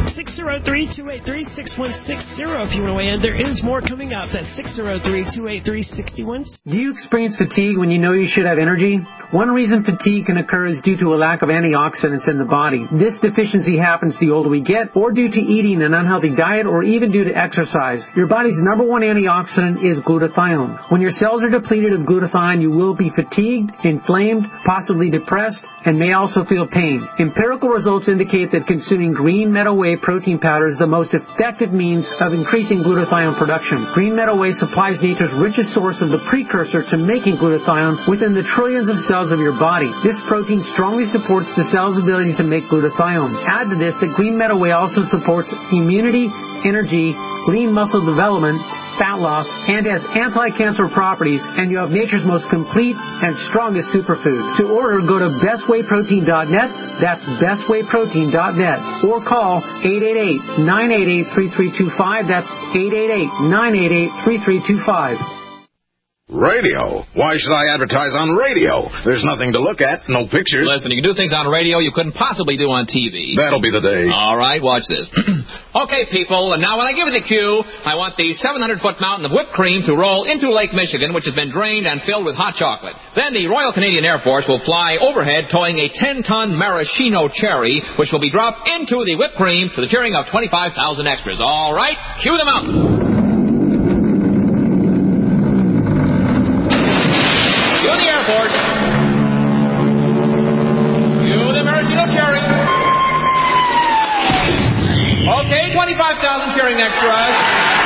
603-283-6160 if you want to weigh in. There is more coming up. That's 603-283-6160. Do you experience fatigue when you know you should have energy? One reason fatigue can occur is due to a lack of antioxidants in the body. This deficiency happens the older we get, or due to eating an unhealthy diet, or even due to exercise. Your body's number one antioxidant is glutathione. When your cells are depleted of glutathione, you will be fatigued, inflamed, possibly depressed, and may also feel pain. Empirical results indicate that consuming green meadow whey protein powder is the most effective means of increasing glutathione production. Green meadow whey supplies nature's richest source of the precursor to making glutathione within the trillions of cells of your body. This protein strongly supports the cell's ability to make glutathione. Add to this that green meadow whey also supports immunity, energy, lean muscle development, fat loss, and has anti-cancer properties, and you have nature's most complete and strongest superfood. To order, go to bestwayprotein.net. That's bestwayprotein.net. Or call 888-988-3325. That's 888-988-3325. Radio? Why should I advertise on radio? There's nothing to look at, no pictures. Listen, you can do things on radio you couldn't possibly do on TV. That'll be the day. All right, watch this. Okay, people, and now when I give you the cue, I want the 700-foot mountain of whipped cream to roll into Lake Michigan, which has been drained and filled with hot chocolate. Then the Royal Canadian Air Force will fly overhead towing a 10-ton maraschino cherry, which will be dropped into the whipped cream to the cheering of 25,000 extras. All right, cue the mountain. Okay, 25,000 cheering extras.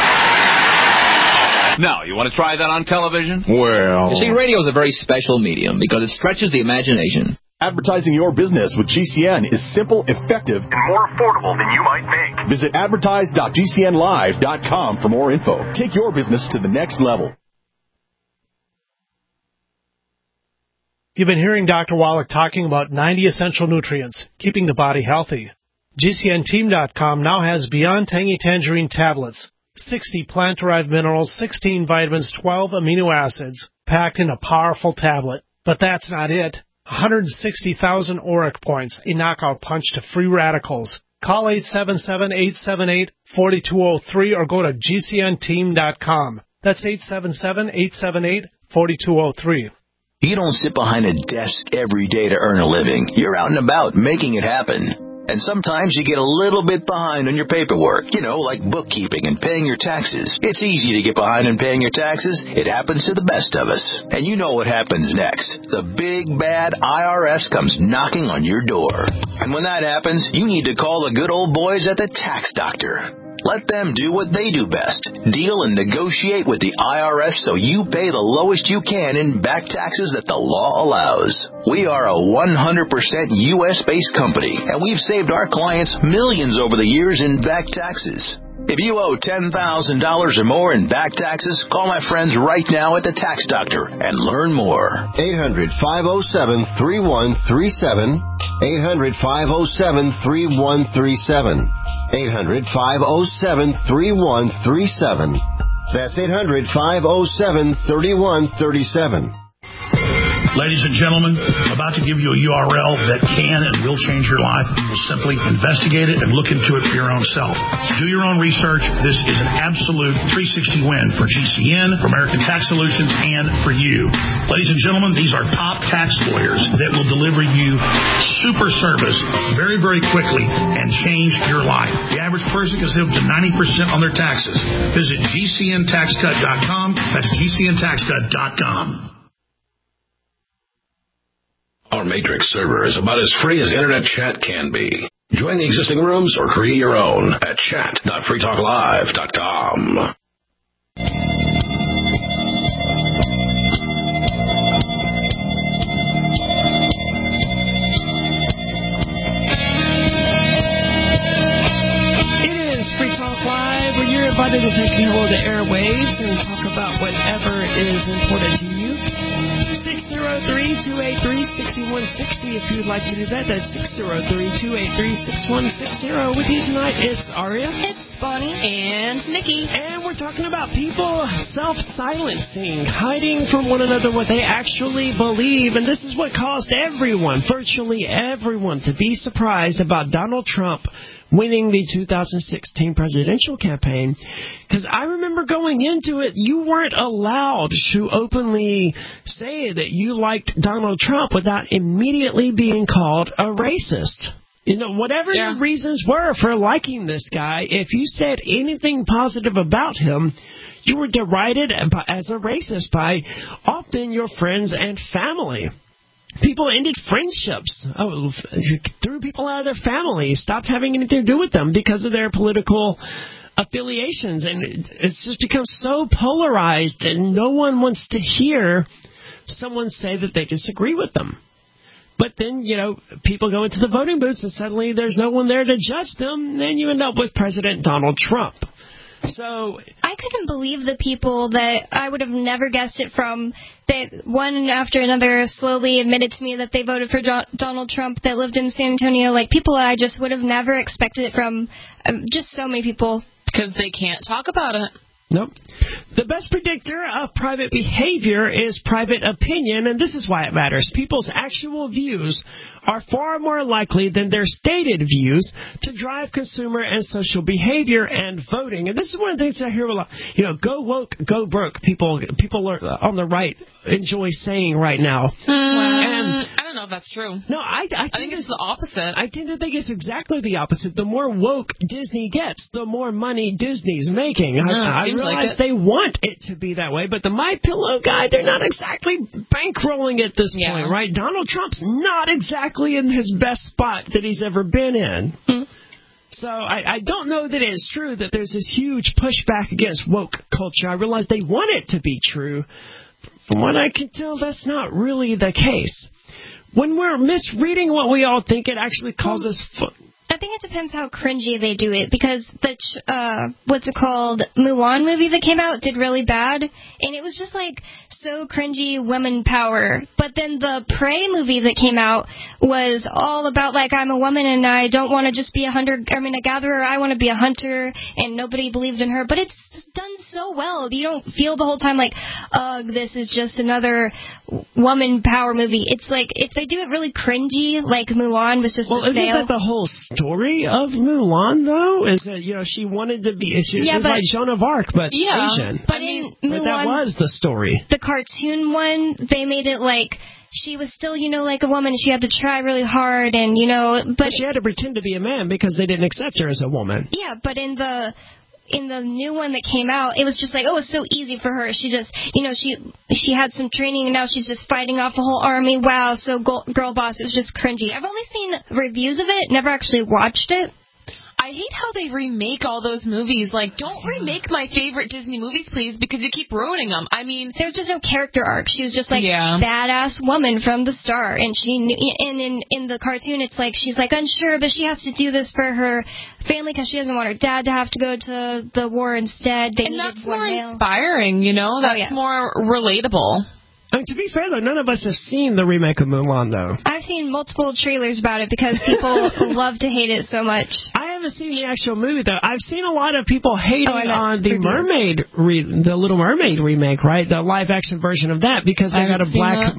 Now, you want to try that on television? Well... You see, radio is a very special medium because it stretches the imagination. Advertising your business with GCN is simple, effective, and more affordable than you might think. Visit advertise.gcnlive.com for more info. Take your business to the next level. You've been hearing Dr. Wallach talking about 90 essential nutrients, keeping the body healthy. GCNteam.com now has Beyond Tangy Tangerine tablets, 60 plant-derived minerals, 16 vitamins, 12 amino acids, packed in a powerful tablet. But that's not it. 160,000 auric points, a knockout punch to free radicals. Call 877-878-4203 or go to GCNteam.com. That's 877-878-4203. You don't sit behind a desk every day to earn a living. You're out and about making it happen. And sometimes you get a little bit behind on your paperwork, like bookkeeping and paying your taxes. It's easy to get behind on paying your taxes. It happens to the best of us. And you know what happens next. The big, bad IRS comes knocking on your door. And when that happens, you need to call the good old boys at the Tax Doctor. Let them do what they do best. Deal and negotiate with the IRS so you pay the lowest you can in back taxes that the law allows. We are a 100% U.S.-based company, and we've saved our clients millions over the years in back taxes. If you owe $10,000 or more in back taxes, call my friends right now at the Tax Doctor and learn more. 800-507-3137. 800-507-3137. 800-507-3137. That's 800-507-3137. Ladies and gentlemen, I'm about to give you a URL that can and will change your life. You'll simply investigate it and look into it for your own self. Do your own research. This is an absolute 360 win for GCN, for American Tax Solutions, and for you. Ladies and gentlemen, these are top tax lawyers that will deliver you super service very, very quickly and change your life. The average person can save up to 90% on their taxes. Visit GCNTaxCut.com. That's GCNTaxCut.com. Our Matrix server is about as free as internet chat can be. Join the existing rooms or create your own at chat.freetalklive.com. It is Free Talk Live, where you're invited to take control of the airwaves and talk about whatever is important to you. 603-283-6160 if you'd like to do that. That's 603-283-6160. With you tonight, it's Aria. It's Bonnie. And Nikki. And we're talking about people self-silencing, hiding from one another what they actually believe. And this is what caused everyone, virtually everyone, to be surprised about Donald Trump winning the 2016 presidential campaign. Because I remember going into it, you weren't allowed to openly say that you liked Donald Trump without immediately being called a racist. Whatever your reasons were for liking this guy, if you said anything positive about him, you were derided as a racist by often your friends and family. People ended friendships, threw people out of their family, stopped having anything to do with them because of their political affiliations. And it's just become so polarized and no one wants to hear someone say that they disagree with them. But then, people go into the voting booths and suddenly there's no one there to judge them. Then you end up with President Donald Trump. So I couldn't believe the people that I would have never guessed it from, that one after another slowly admitted to me that they voted for Donald Trump, that lived in San Antonio, like people I just would have never expected it from, just so many people. Because they can't talk about it. Nope. The best predictor of private behavior is private opinion, and this is why it matters. People's actual views are far more likely than their stated views to drive consumer and social behavior and voting. And this is one of the things I hear a lot. Go woke, go broke. People are on the right enjoy saying right now. I don't know if that's true. No, I think it's the opposite. I tend to think it's exactly the opposite. The more woke Disney gets, the more money Disney's making. I realize they want it to be that way, but the MyPillow guy, they're not exactly bankrolling at this point, right? Donald Trump's not exactly in his best spot that he's ever been in. So I don't know that it's true that there's this huge pushback against woke culture. I realize they want it to be true. From what I can tell, that's not really the case. When we're misreading what we all think, it actually causes... I think it depends how cringy they do it, because the, what's it called, Mulan movie that came out did really bad, and it was just like so cringy women power. But then the Prey movie that came out was all about, like, I'm a woman and I don't want to just be a gatherer, I want to be a hunter, and nobody believed in her. But it's done so well. You don't feel the whole time like, ugh, this is just another woman power movie. It's like, if they do it really cringy, like Mulan was just a fail. Isn't that the whole story of Mulan, though? Is that, she wanted to be... It was like Joan of Arc, but Asian. But in Mulan... But that was the story. The cartoon one, they made it like... She was still, like a woman. She had to try really hard, and, But she had to pretend to be a man because they didn't accept her as a woman. Yeah, but in the new one that came out, it was just like, it's so easy for her. She just, she had some training, and now she's just fighting off a whole army. Wow, so girl boss. It was just cringy. I've only seen reviews of it, never actually watched it. I hate how they remake all those movies. Like, don't remake my favorite Disney movies, please, because you keep ruining them. I mean, there's just no character arc. She was just like badass woman from the start, and she knew, and in the cartoon, it's like she's like unsure, but she has to do this for her family because she doesn't want her dad to have to go to the war instead. And that's more inspiring, That's more relatable. I mean, to be fair, though, none of us have seen the remake of Mulan, though. I've seen multiple trailers about it because people love to hate it so much. I haven't seen the actual movie, though. I've seen a lot of people hating on the Little Mermaid remake, right? The live-action version of that, because they got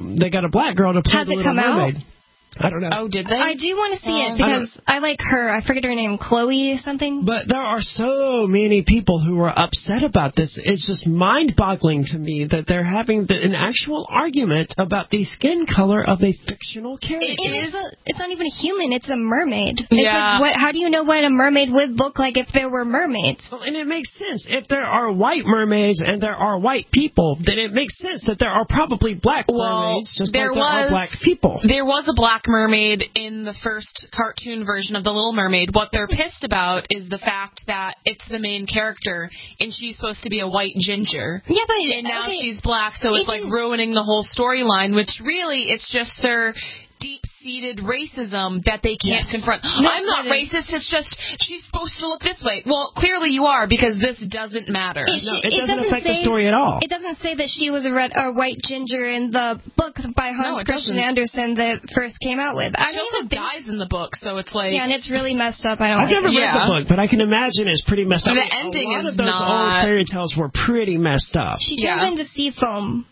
a black girl to play the Little Mermaid. Out? I don't know. Oh, did they? I do want to see it because I like her. I forget her name, Chloe something. But there are so many people who are upset about this. It's just mind-boggling to me that they're having an actual argument about the skin color of a fictional character. It's not even a human. It's a mermaid. Yeah. It's like, how do you know what a mermaid would look like if there were mermaids? Well, and it makes sense. If there are white mermaids and there are white people, then it makes sense that there are probably black mermaids, just like there are black people. There was a black mermaid in the first cartoon version of The Little Mermaid. What they're pissed about is the fact that it's the main character and she's supposed to be a white ginger. Yeah, but and now she's black, so it's like ruining the whole storyline, which really it's just their deep-seated racism that they can't confront. No, I'm not racist, it's just she's supposed to look this way. Well, clearly you are, because this doesn't matter. It doesn't affect the story at all. It doesn't say that she was a white ginger in the book by Hans Christian Andersen that first came out with. She also dies in the book, so it's like... Yeah, and it's really messed up. I've never read the book, but I can imagine it's pretty messed up. The ending is not... A lot of those old fairy tales were pretty messed up. She turns into sea foam.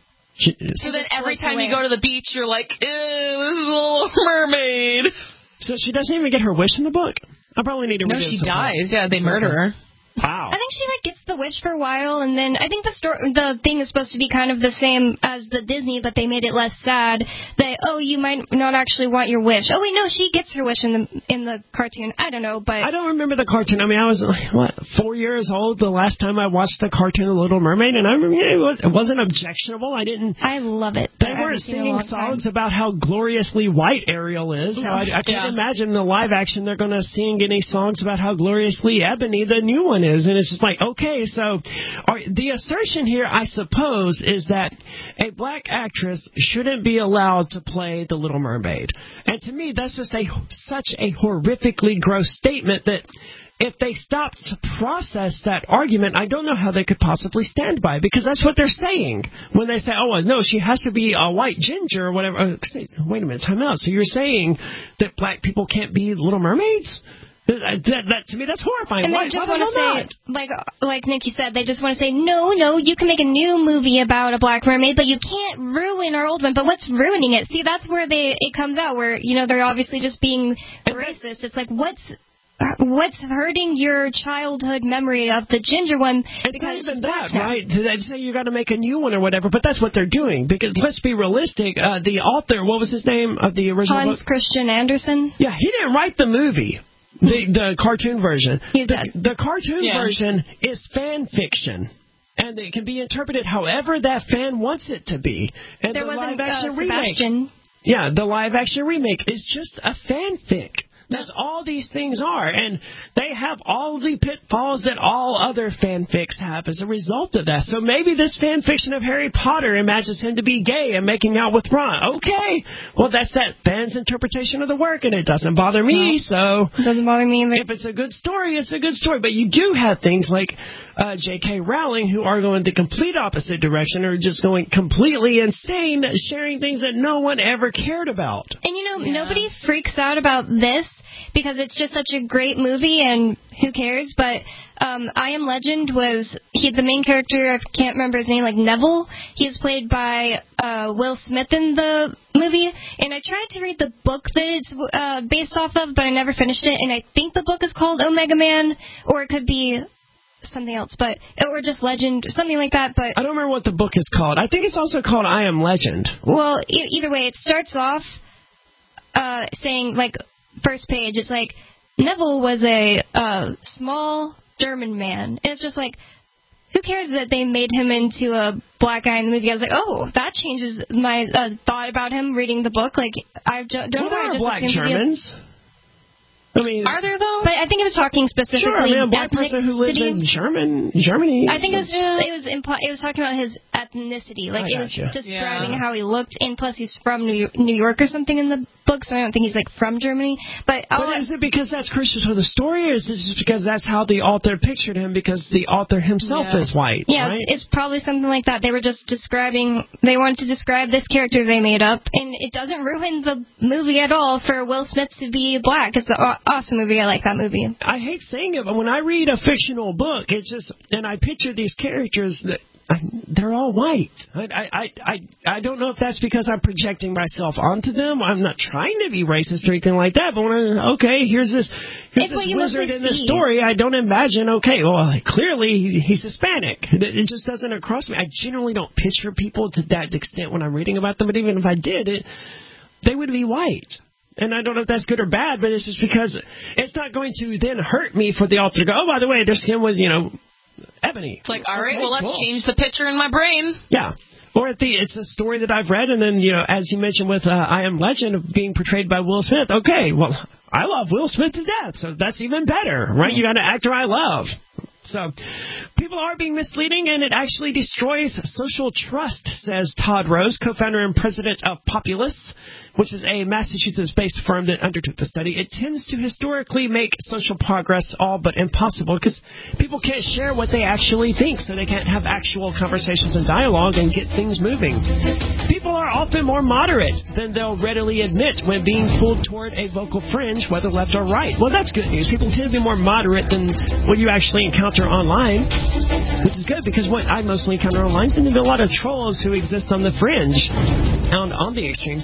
So then every time you go to the beach, you're like, ew, this is a Little Mermaid. So she doesn't even get her wish in the book? I probably need to read it. No, she dies. Yeah, they murder her. Wow. I think she gets the wish for a while, and then I think the thing is supposed to be kind of the same as the Disney, but they made it less sad. That you might not actually want your wish. Oh wait, no, she gets her wish in the cartoon. I don't know, but I don't remember the cartoon. I mean, I was 4 years old the last time I watched the cartoon The Little Mermaid, and I remember it wasn't objectionable. I love it. They weren't singing songs about how gloriously white Ariel is. So I can't imagine in the live action they're going to sing any songs about how gloriously ebony the new one is. And it's just like, okay, so the assertion here, I suppose, is that a black actress shouldn't be allowed to play the Little Mermaid. And to me, that's just such a horrifically gross statement that if they stopped to process that argument, I don't know how they could possibly stand by it, because that's what they're saying when they say, no, she has to be a white ginger or whatever. Wait a minute, time out. So you're saying that black people can't be Little Mermaids? That to me, that's horrifying. And Why they just the want to hell say, not? like Nikki said, they just want to say, no, you can make a new movie about a black mermaid, but you can't ruin our old one. But what's ruining it? See, that's where it comes out, where, they're obviously just being racist. It's like, what's hurting your childhood memory of the ginger one? It's not even that, right? They say you got to make a new one or whatever, but that's what they're doing. Because let's be realistic. The author, what was his name of the original Hans book? Christian Andersen. Yeah, he didn't write the movie. The cartoon version. The cartoon version is fan fiction. And it can be interpreted however that fan wants it to be. And there the wasn't live-action Sebastian. remake. Yeah, the live-action remake is just a fanfic. That's all these things are. And they have all the pitfalls that all other fanfics have as a result of that. So maybe this fanfiction of Harry Potter imagines him to be gay and making out with Ron. Okay. Well, that's that fan's interpretation of the work, and it doesn't bother me. So it doesn't bother me. If it's a good story, it's a good story. But you do have things like J.K. Rowling who are going the complete opposite direction, or just going completely insane, sharing things that no one ever cared about. And nobody freaks out about this because it's just such a great movie, and who cares? But I Am Legend the main character, I can't remember his name, like Neville. He is played by Will Smith in the movie, and I tried to read the book that it's based off of, but I never finished it, and I think the book is called Omega Man, or it could be something else, or just Legend, something like that. But I don't remember what the book is called. I think it's also called I Am Legend. Well, either way, it starts off saying, like, first page, it's like, Neville was a small German man. And it's just like, who cares that they made him into a black guy in the movie? I was like, oh, that changes my thought about him reading the book. Like, I don't know. There are black Germans. Are there, though? But I think it was talking specifically. Sure, a black person who lives in Germany. I think it was talking about his ethnicity. Like, it was describing how he looked, and plus he's from New York or something in the book, so I don't think he's, like, from Germany. But is it because that's crucial to the story, or is it just because that's how the author pictured him, because the author himself is white? Yeah, right? it's probably something like that. They were just they wanted to describe this character they made up, and it doesn't ruin the movie at all for Will Smith to be black. It's an awesome movie. I like that movie. I hate saying it, but when I read a fictional book, it's just, and I picture these characters that they're all white. I don't know if that's because I'm projecting myself onto them. I'm not trying to be racist or anything like that, but here's this wizard in this story. I don't imagine, clearly he's Hispanic. It just doesn't cross me. I generally don't picture people to that extent when I'm reading about them, but even if I did, they would be white. And I don't know if that's good or bad, but it's just because it's not going to then hurt me for the author to go, oh, by the way, their skin was, ebony. It's like, all right, let's change the picture in my brain. Yeah. Or it's a story that I've read, and then, as you mentioned with I Am Legend of being portrayed by Will Smith. Okay, well, I love Will Smith to death, so that's even better, right? You got an actor I love. So people are being misleading, and it actually destroys social trust, says Todd Rose, co-founder and president of Populous, which is a Massachusetts-based firm that undertook the study. It tends to historically make social progress all but impossible because people can't share what they actually think, so they can't have actual conversations and dialogue and get things moving. People are often more moderate than they'll readily admit when being pulled toward a vocal fringe, whether left or right. Well, that's good news. People tend to be more moderate than what you actually encounter online, which is good because what I mostly encounter online tend to be a lot of trolls who exist on the fringe and on the extreme.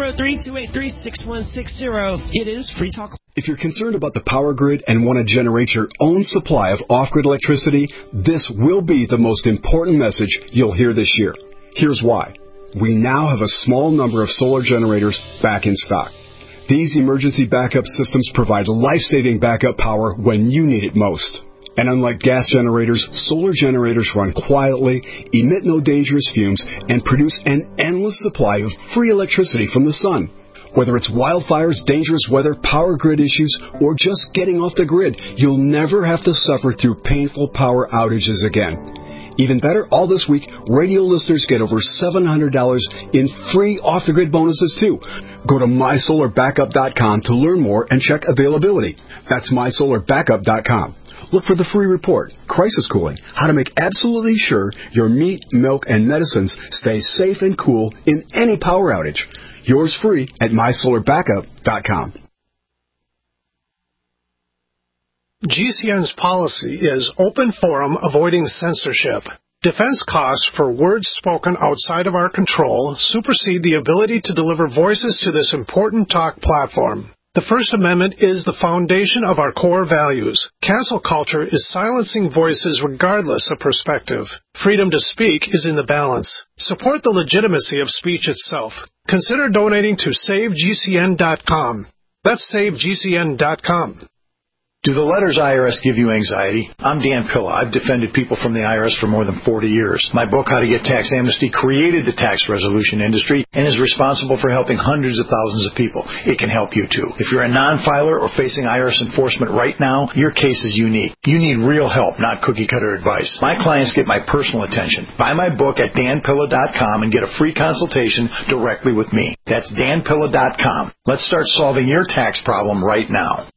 603-283-6160. It is Free Talk. If you're concerned about the power grid and want to generate your own supply of off-grid electricity, this will be the most important message you'll hear this year. Here's why. We now have a small number of solar generators back in stock. These emergency backup systems provide life-saving backup power when you need it most. And unlike gas generators, solar generators run quietly, emit no dangerous fumes, and produce an endless supply of free electricity from the sun. Whether it's wildfires, dangerous weather, power grid issues, or just getting off the grid, you'll never have to suffer through painful power outages again. Even better, all this week, radio listeners get over $700 in free off-the-grid bonuses, too. Go to mysolarbackup.com to learn more and check availability. That's mysolarbackup.com. Look for the free report, Crisis Cooling, how to make absolutely sure your meat, milk, and medicines stay safe and cool in any power outage. Yours free at mysolarbackup.com. GCN's policy is open forum, avoiding censorship. Defense costs for words spoken outside of our control supersede the ability to deliver voices to this important talk platform. The First Amendment is the foundation of our core values. Cancel culture is silencing voices regardless of perspective. Freedom to speak is in the balance. Support the legitimacy of speech itself. Consider donating to SaveGCN.com. That's SaveGCN.com. Do the letters IRS give you anxiety? I'm Dan Pilla. I've defended people from the IRS for more than 40 years. My book, How to Get Tax Amnesty, created the tax resolution industry and is responsible for helping hundreds of thousands of people. It can help you too. If you're a non-filer or facing IRS enforcement right now, your case is unique. You need real help, not cookie-cutter advice. My clients get my personal attention. Buy my book at danpilla.com and get a free consultation directly with me. That's danpilla.com. Let's start solving your tax problem right now.